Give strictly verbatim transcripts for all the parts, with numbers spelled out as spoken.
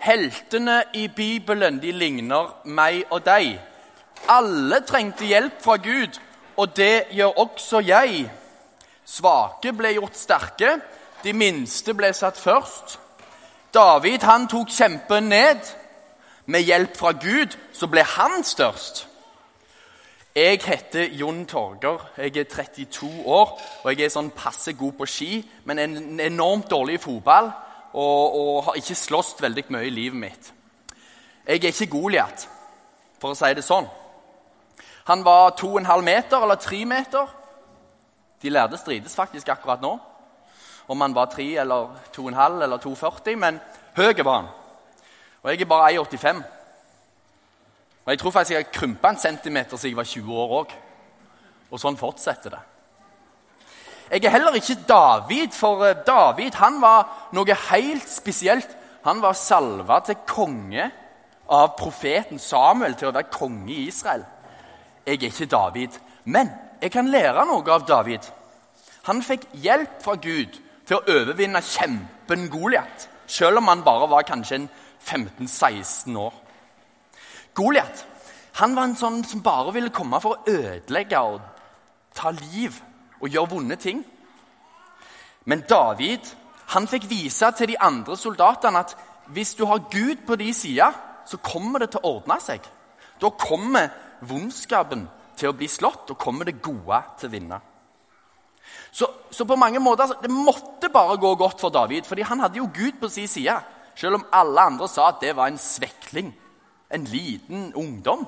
Heltene i Bibelen, de ligner meg og deg. Alle trengte hjelp fra Gud, og det gjør også jeg. Svake ble gjort sterke, de minste ble satt først. David, han tok kjempen ned. Med hjelp fra Gud, så ble han størst. Jeg heter Jon Torger, jeg er trettito år, og jeg er sånn passe god på ski, men en enormt dårlig i fotball, og, og har ikke slåst veldig mye i livet mitt. Jeg er ikke Goliat, for å si det sånn. Han var to og en halv meter, eller tre meter. De lærde strides faktisk akkurat nå, om han var tre, eller to og en halv, eller to førti, men høy var han. Og jeg er bare en åttifem. Og jeg tror faktisk jeg har krympet en centimeter siden jeg var tjue år også. Og sånn fortsetter det. Jeg er heller ikke David, for David han var noe helt spesielt. Han var salvet til konge av profeten Samuel til å være konge i Israel. Jeg er ikke David, men jeg kan lære noe av David. Han fikk hjelp fra Gud til å overvinne kjempen Goliat, selv om han bare var kanskje en femten seksten år. Goliat, han var en sånn som bare ville komme for å ødelegge og ta liv og gjøre vonde ting. Men David, han fikk vise til de andre soldatene at hvis du har Gud på de sida, så kommer det til å ordne seg. Da kommer vondskapen til å bli slått, og kommer det gode til å vinne. Så, så på mange måter, det måtte bare gå godt for David, fordi han hadde jo Gud på sin side, selv om alle andre sa at det var en svekling, en liten ungdom.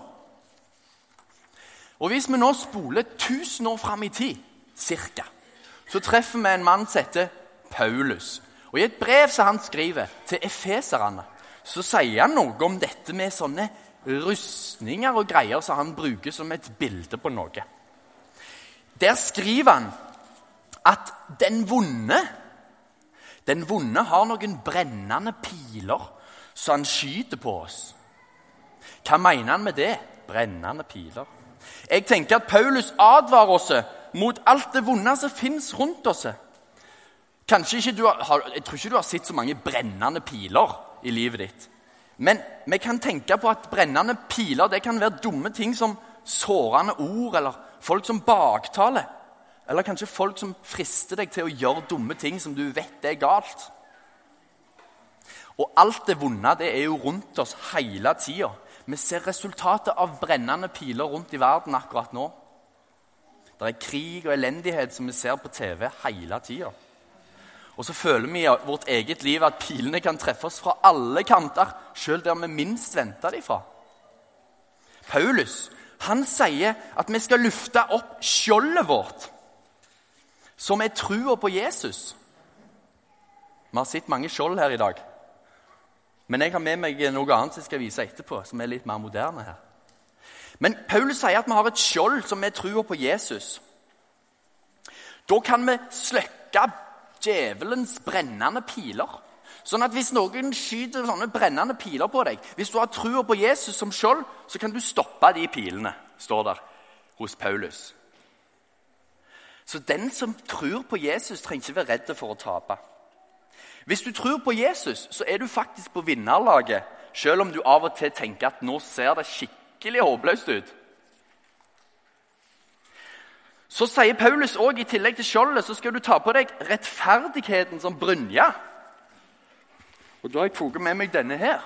Og hvis vi nå spoler tusen år frem i tid, cirka, så treffer vi en mann som heter Paulus. Og i et brev som han skriver til efeserne, så sier han noe om dette med sånne rustninger og greier som han bruker som et bilde på noe. Der skriver han at den vonde, den vonde har noen brennende piler som han skyter på oss. Hva mener han med det? Brennende piler. Jeg tenker at Paulus advarer oss mot alt det vonde som finnes rundt oss. Kanskje ikke du har, jeg tror ikke du har sett så mange brennende piler i livet ditt. Men vi kan tenke på at brennende piler, det kan være dumme ting som sårende ord, eller folk som baktaler, eller kanskje folk som frister deg til å gjøre dumme ting som du vet er galt. Og alt det vonde, det er jo rundt oss hele tiden. Vi ser resultatet av brennende piler rundt i verden akkurat nå. Det er krig og elendighet som vi ser på T V hele tiden. Og så føler vi i vårt eget liv at pilene kan treffe oss fra alle kanter, selv der vi minst venter de fra. Paulus, han sier at vi skal lufte opp skjoldet vårt, som er troen på Jesus. Vi har sett mange skjold her i dag. Men jeg har med meg noe annet som jeg skal vise etterpå, som er litt mer moderne her. Men Paulus sier at vi har et skjold som er troen på Jesus. Da kan vi sløkke djevelens brennende piler. Sånn at hvis noen skyter sånne brennende piler på deg, hvis du har troen på Jesus som skjold, så kan du stoppe de pilene, står der hos Paulus. Så den som tror på Jesus trenger ikke være redd for å tape. Hvis du tror på Jesus, så er du faktisk på vinnerlaget, selv om du av og til tenker at nå ser det skikkelig håpløst ut. Så sier Paulus også, i tillegg til skjoldet, så skal du ta på deg rettferdigheten som brynja. Og da har jeg koket med meg denne her.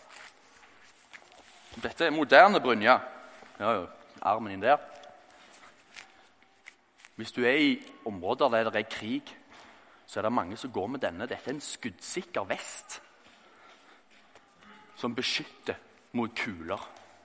Dette er moderne brynja. Ja, armen inn der. Hvis du er i områder der det er krig, så er det mange som går med denne. Dette er en skuddsikker vest som beskytter mot kuler.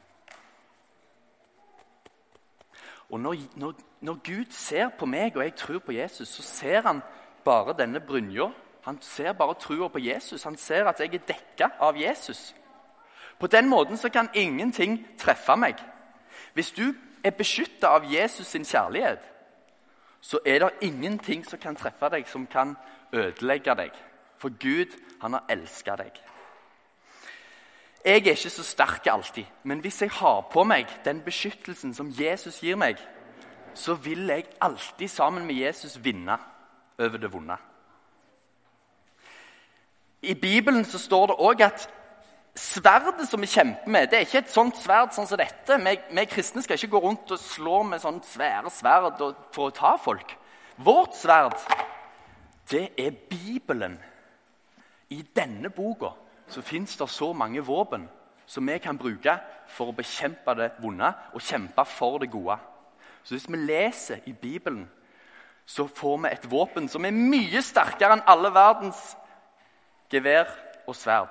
Og når, når, når Gud ser på meg, og jeg tror på Jesus, så ser han bare denne brynja. Han ser bare troen på Jesus. Han ser at jeg er dekket av Jesus. På den måten så kan ingenting treffe meg. Hvis du er beskyttet av Jesus sin kjærlighet, så er det ingenting som kan treffe deg, som kan ødelegge deg. For Gud, han har elsket deg. Jeg er ikke så sterk alltid, men hvis jeg har på meg den beskyttelsen som Jesus gir meg, så vil jeg alltid sammen med Jesus vinne over det vonde. I Bibelen så står det også at sverdet som vi kjemper med, det er ikke et sånt sverd sånn som dette. Vi, vi kristne skal ikke gå rundt og slå med sånne svære sverd for å ta folk. Vårt sverd, det er Bibelen. I denne boka så finnes det så mange våpen som vi kan bruke for å bekjempe det vonde og kjempe for det gode. Så hvis vi leser i Bibelen, så får vi et våpen som er mye sterkere enn alle verdens gevær og sverd.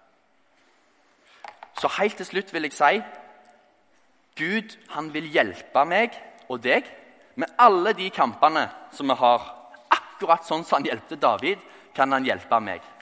Så helt til slutt vil jeg si, Gud han vil hjelpe meg og deg med alle de kampene som vi har. Akkurat sånn som han hjelpte David, kan han hjelpe meg.